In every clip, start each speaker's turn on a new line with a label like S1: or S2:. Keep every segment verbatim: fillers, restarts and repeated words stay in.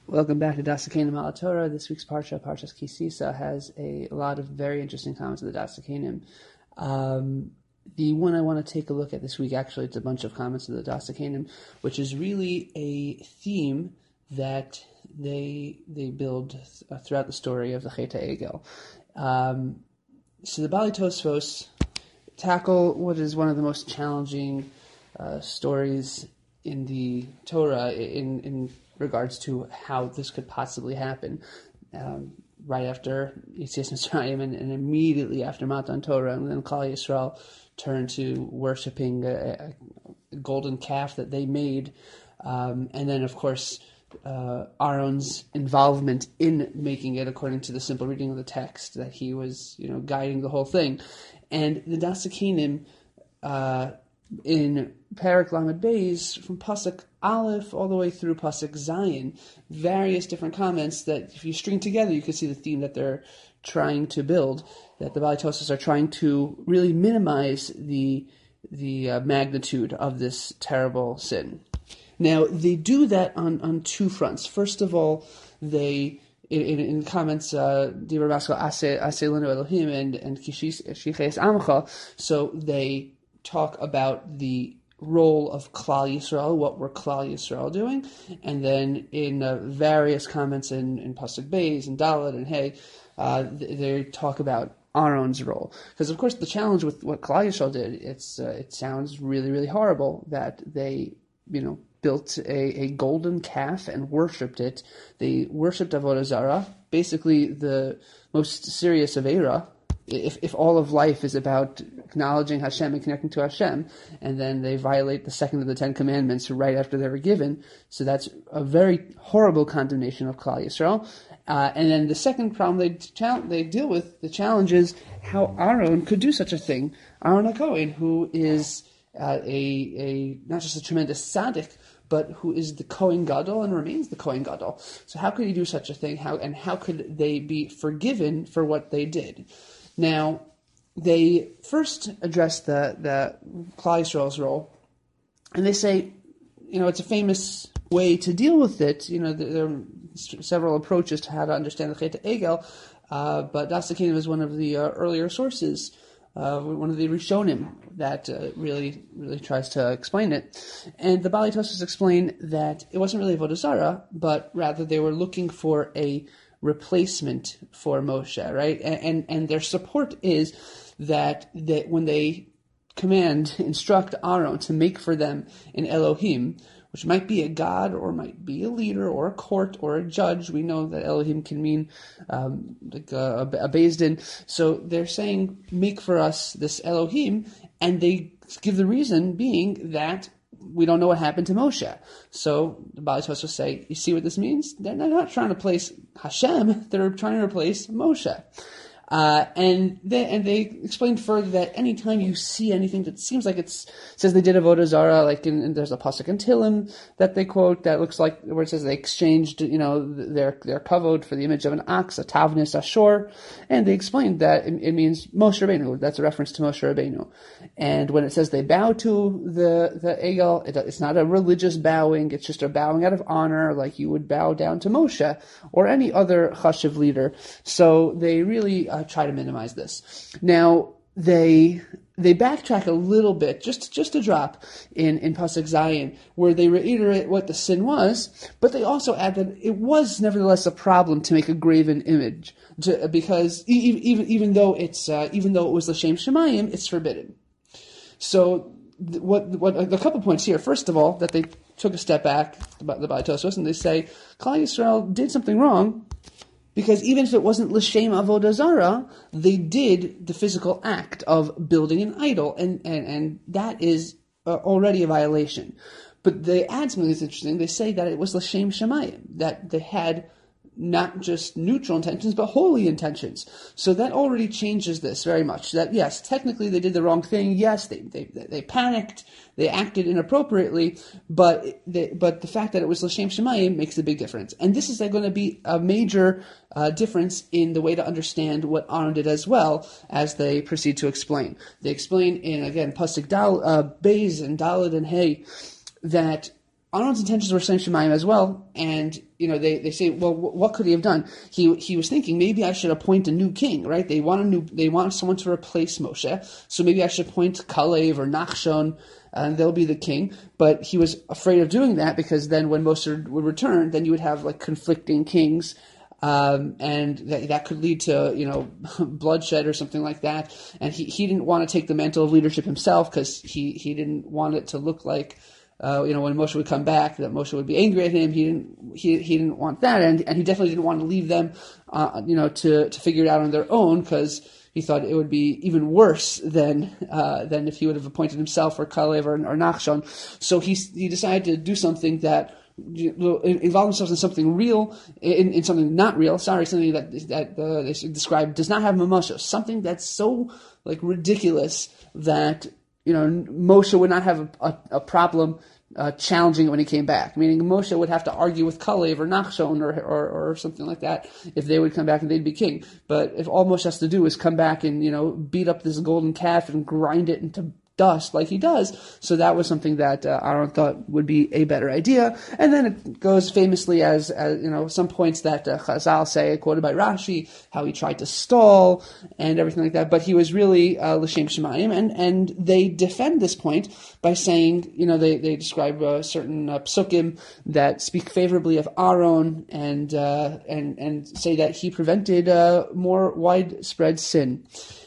S1: Welcome back to Dasakenim al Torah. This week's Parsha, Parshas Ki Sisa, has a lot of very interesting comments of the Dasakenim. Um, the one I want to take a look at this week, actually, it's a bunch of comments of the Dasakenim, which is really a theme that they they build th- throughout the story of the Chet HaEgel. Um, so the Bali Tosfos tackle what is one of the most challenging uh, stories in the Torah in in regards to how this could possibly happen. Um, right after Yetzias Mitzrayim and, and immediately after Matan Torah, and then Klal Yisrael turned to worshiping a, a golden calf that they made, um, and then of course uh, Aaron's involvement in making it, according to the simple reading of the text, that he was, you know, guiding the whole thing. And the Dasakenim uh, in Perek Lamed Beis, from Pasuk Aleph all the way through Pasuk Zayin, various different comments that if you string together, you can see the theme that they're trying to build, that the Bali Tosfos are trying to really minimize the the uh, magnitude of this terrible sin. Now, they do that on, on two fronts. First of all, they, in, in, in comments, uh, Dibur Maskal Aseh Aseh Lenu Elohim and, and Shiches Amcha, so they talk about the role of Klal Yisrael, what were Klal Yisrael doing, and then in uh, various comments in, in Pasuk Beis and Dalet and Hey, uh, they talk about Aaron's role. Because of course the challenge with what Klal Yisrael did, it's uh, it sounds really, really horrible that they, you know, built a, a golden calf and worshipped it. They worshipped Avodah Zarah, basically the most serious Aveira. If if all of life is about acknowledging Hashem and connecting to Hashem, and then they violate the second of the Ten Commandments right after they were given, so that's a very horrible condemnation of Klal Yisrael. Uh, and then the second problem they chal- they deal with, the challenge is how Aaron could do such a thing. Aaron HaKohen, who is uh, a a not just a tremendous tzaddik, but who is the Kohen Gadol and remains the Kohen Gadol. So how could he do such a thing? How and how could they be forgiven for what they did? Now, they first address the, the Klal Yisrael's role, and they say, you know, it's a famous way to deal with it. You know, there are several approaches to how to understand the Chet HaEgel, uh, but Dasakenim is one of the uh, earlier sources, uh, one of the Rishonim that uh, really, really tries to explain it. And the Bali Tosfos explain that it wasn't really Avodah Zarah, but rather they were looking for a replacement for Moshe, right? And, and and their support is that that when they command, instruct Aaron to make for them an Elohim, which might be a god or might be a leader or a court or a judge. We know that Elohim can mean um, like a, a Beis Din. So they're saying, make for us this Elohim, and they give the reason being that we don't know what happened to Moshe. So the Bali Tosfos say, you see what this means? They're not trying to replace Hashem, they're trying to replace Moshe. Uh, and they and they explained further that anytime you see anything that seems like it's says they did Avodah Zarah, like in, in, there's a pasuk in Tehillim that they quote that looks like where it says they exchanged, you know, their their kavod for the image of an ox, a tavnis ashor, and they explained that it, it means Moshe Rabbeinu. That's a reference to Moshe Rabbeinu. And when it says they bow to the the Egel, it, it's not a religious bowing; it's just a bowing out of honor, like you would bow down to Moshe or any other chashiv leader. So they really Uh, try to minimize this. Now they they backtrack a little bit, just just a drop in in Pasuk Zayin, where they reiterate what the sin was, but they also add that it was nevertheless a problem to make a graven image, to, because e- even even though it's uh, even though it was l'shem shemayim, it's forbidden. So th- what what a couple points here. First of all, that they took a step back, the Bali Tosfos, and they say Klal Yisrael did something wrong. Because even if it wasn't l'shem avodah zarah, they did the physical act of building an idol, and, and, and that is uh, already a violation. But they add something that's interesting. They say that it was l'shem shemayim, that they had not just neutral intentions, but holy intentions. So that already changes this very much. That yes, technically they did the wrong thing. Yes, they they, they panicked, they acted inappropriately, but they, but the fact that it was l'shem shemayim makes a big difference. And this is going to be a major uh, difference in the way to understand what Aaron did as well, as they proceed to explain. They explain in, again, Pasuk Dal, uh, Beis and Dalet and Hey, that Aaron's intentions were Shem Shemayim as well, and you know they, they say, well, what could he have done? He he was thinking maybe I should appoint a new king, right? They want a new, they want someone to replace Moshe, so maybe I should appoint Kalev or Nachshon, and they'll be the king. But he was afraid of doing that because then when Moshe would return, then you would have like conflicting kings. Um, and that, that could lead to, you know, bloodshed or something like that. And he, he didn't want to take the mantle of leadership himself because he, he didn't want it to look like, uh, you know, when Moshe would come back, that Moshe would be angry at him. He didn't, he, he didn't want that. And, and he definitely didn't want to leave them, uh, you know, to, to figure it out on their own because he thought it would be even worse than, uh, than if he would have appointed himself or Kalev or, or Nachshon. So he, he decided to do something that, involve themselves in something real, in, in something not real, sorry, something that that uh, they describe does not have mamasha, something that's so like ridiculous that, you know, Moshe would not have a, a, a problem uh, challenging it when he came back. Meaning Moshe would have to argue with Kalev or Nachshon or, or or something like that if they would come back and they'd be king. But if all Moshe has to do is come back and, you know, beat up this golden calf and grind it into dust like he does. So that was something that uh, Aaron thought would be a better idea. And then it goes famously as, as you know, some points that uh, Chazal say, quoted by Rashi, how he tried to stall and everything like that. But he was really uh, L'Shem Shemayim. And, and they defend this point by saying, you know, they, they describe uh, certain uh, psukim that speak favorably of Aaron and, uh, and, and say that he prevented uh, more widespread sin.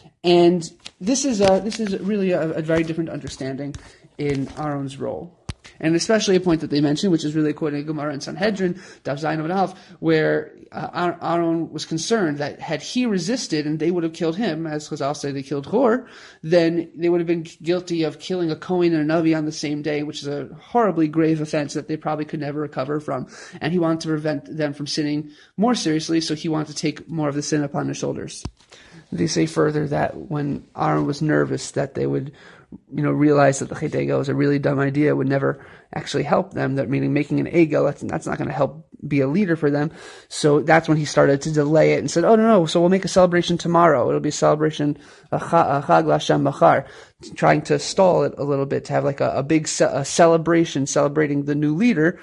S1: And this is a, this is really a, a very different understanding in Aaron's role. And especially a point that they mentioned, which is really quoting Gemara and Sanhedrin, Daf Zayin Amud Aleph, where uh, Aaron was concerned that had he resisted and they would have killed him, as Chazal say they killed Hor, then they would have been guilty of killing a Kohen and a Navi on the same day, which is a horribly grave offense that they probably could never recover from. And he wanted to prevent them from sinning more seriously, so he wanted to take more of the sin upon his shoulders. They say further that when Aaron was nervous that they would, you know, realize that the Chet Egel is a really dumb idea, would never actually help them, that meaning making an Egel, that's, that's not going to help be a leader for them. So that's when he started to delay it and said, oh, no, no, so we'll make a celebration tomorrow. It'll be a celebration, a Chag L'Hashem Machar, trying to stall it a little bit, to have like a, a big ce- a celebration celebrating the new leader.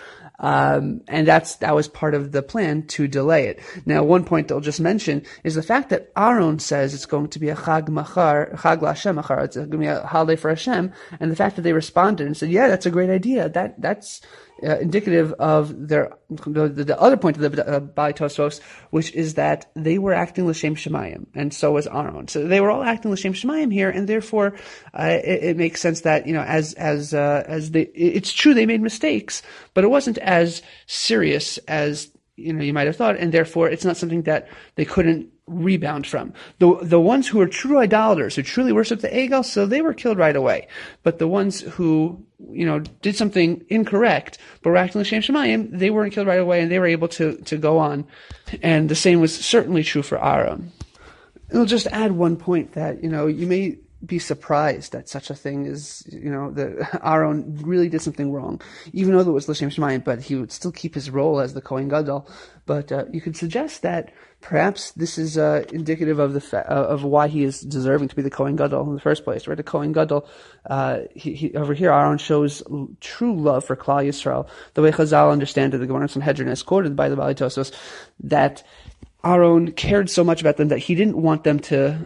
S1: Um, and that's, that was part of the plan to delay it. Now, one point I'll just mention is the fact that Aaron says it's going to be a Chag Machar, Chag L'Hashem Machar, it's going to be a holiday for Hashem, and the fact that they responded and said, yeah, that's a great idea. That, that's, Uh, indicative of their the, the other point of the uh, Bali Tosfos, which is that they were acting l'shem shemayim, and so was Aaron. So they were all acting l'shem shemayim here, and therefore uh, it, it makes sense that, you know, as as uh, as they, it's true they made mistakes, but it wasn't as serious as, you know, you might have thought, and therefore it's not something that they couldn't rebound from. The the ones who are true idolaters, who truly worship the Egel, so they were killed right away. But the ones who, you know, did something incorrect, but were acting l'shem shemayim, they weren't killed right away, and they were able to, to go on. And the same was certainly true for Aaron. I'll just add one point that, you know, you may be surprised that such a thing is, you know, that Aaron really did something wrong, even though there was l'shem shemayim, but he would still keep his role as the Kohen Gadol. But uh, you could suggest that perhaps this is uh, indicative of the fa- uh, of why he is deserving to be the Kohen Gadol in the first place, right? The Kohen Gadol, uh, he, he, over here, Aaron shows l- true love for Klal Yisrael, the way Chazal understand it, the Gemara Sanhedrin is quoted by the Bali Tosfos, that Aaron cared so much about them that he didn't want them to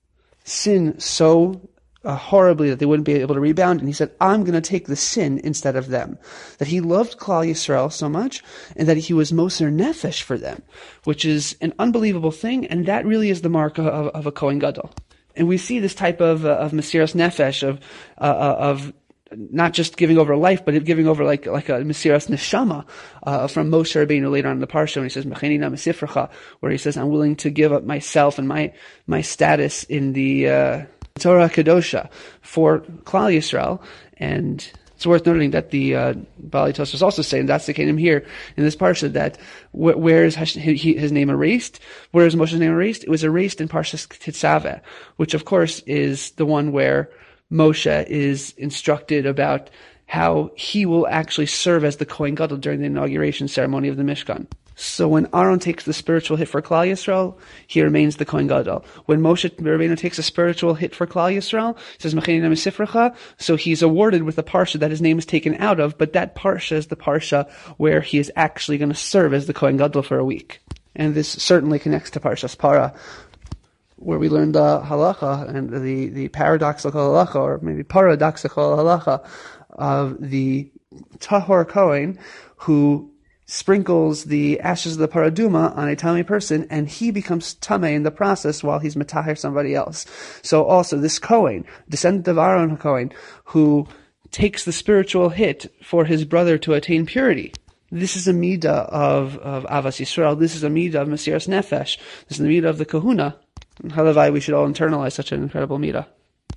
S1: sin so uh, horribly that they wouldn't be able to rebound, and he said, I'm going to take the sin instead of them. That he loved Klal Yisrael so much, and that he was moser nefesh for them, which is an unbelievable thing, and that really is the mark of, of, of a Kohen Gadol. And we see this type of uh, of mesiras nefesh, of uh, of not just giving over life, but giving over like like a mesiras neshama uh, from Moshe Rabbeinu later on in the parsha, when he says Mecheni na mesifracha, where he says, I'm willing to give up myself and my my status in the uh, Torah Kedosha for Klal Yisrael. And it's worth noting that the uh, Bali Tosfos also saying that's the kingdom here in this parsha, that wh- where is his, his name erased? Where is Moshe's name erased? It was erased in Parshas Tetzaveh, which of course is the one where Moshe is instructed about how he will actually serve as the Kohen Gadol during the inauguration ceremony of the Mishkan. So when Aaron takes the spiritual hit for Klal Yisrael, he remains the Kohen Gadol. When Moshe Rabbeinu takes a spiritual hit for Klal Yisrael, he says Mecheni Sifrecha, so he's awarded with a parsha that his name is taken out of, but that parsha is the parsha where he is actually going to serve as the Kohen Gadol for a week. And this certainly connects to Parshas Para, where we learned the halacha and the, the paradoxical halacha, or maybe paradoxical halacha, of the Tahor Kohen who sprinkles the ashes of the paraduma on a tamei person, and he becomes tamei in the process while he's metaher somebody else. So also this Kohen, descendant of Aaron Kohen, who takes the spiritual hit for his brother to attain purity. This is a midah of, of Avas Yisrael. This is a midah of Mesiras Nefesh. This is the midah of the Kahuna. And Halavai, we should all internalize such an incredible midah.